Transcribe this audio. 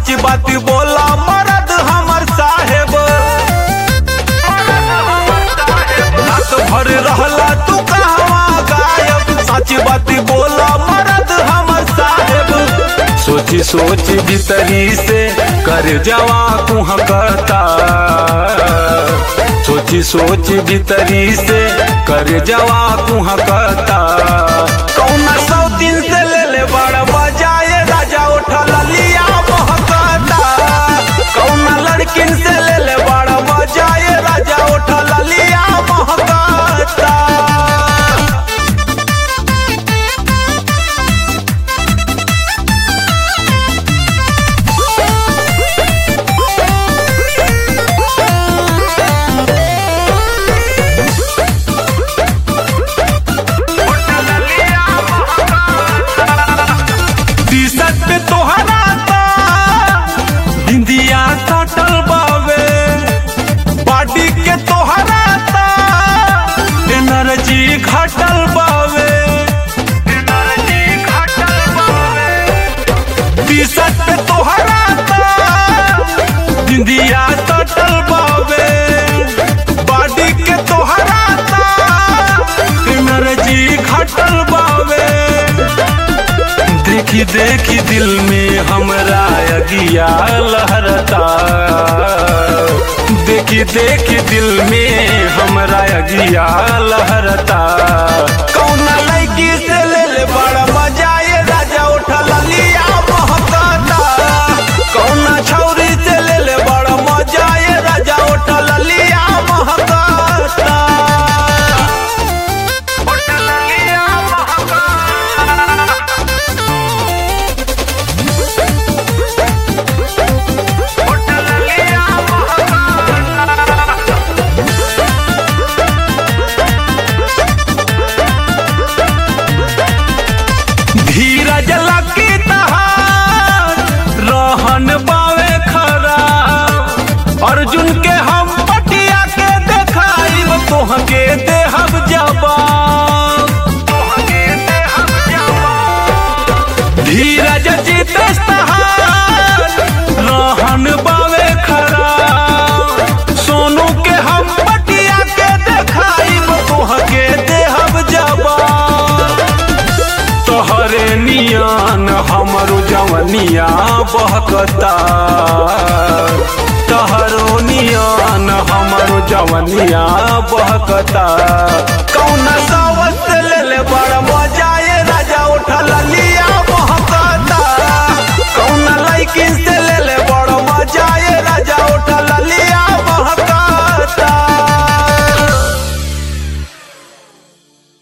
सच बात बोला मरद हमर साहेब। रात भर रहला तू कहवा गायब, सच बात बोला मरद हमर साहेब। सोची सोच भीतरी से कर जवा कुहकता, सोची सोच भीतरी से कर जवा कुहकता। कौना सौ दिन से ले ले बड़ बजाए राजा उठल लिया महकता। कौना लड़किन से ले ले बड़ बजाए राजा उठल लिया महकता। टी-शर्ट पे तोहरा ता बिंदिया सटल बावे, बॉडी के तोहरा ता एनर्जी घटल बावे, एनर्जी घटल बावे। टी-शर्ट पे तोहरा ता बिंदिया सटल बावे, बॉडी के तोहरा ता एनर्जी घटल बावे। देखी देखी दिल में हमरा अगिया लहरता, देखी देखी दिल में हमरा अगिया लहरता। कौना लड़की से ले ले बड़ा मजाए राजा उठल लिया महकता। कौना छौरी से ले ले बड़ा मजाए राजा उठल लिया महकता। उठल लिया महकता। धीरज लकी तहार रहन बावे खराब, अर्जुन के हम पटिया के देखाइब तोहके देहब जवाब, तोहके देहब जवाब। धीरज जीतेश तहार रहन बावे खराब, सोनू के हम पटिया के देखाइब तोहके देहब जवाब। तोहरे नियान हमरो जवनिया बहकता, तोहरो नियान हमरो जवनिया बहकता।